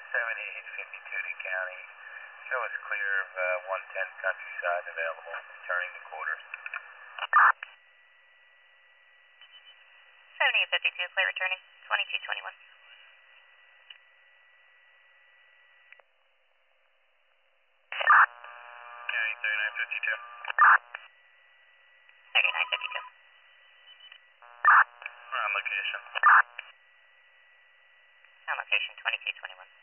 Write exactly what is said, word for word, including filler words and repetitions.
seventy-eight fifty-two to county. Show us clear of uh, one ten Countryside available. Turning the quarters. seventy-eight fifty-two, clear returning. twenty-two twenty-one. County thirty-nine fifty-two. thirty-nine fifty-two. We're on location. On location, twenty-two twenty-one.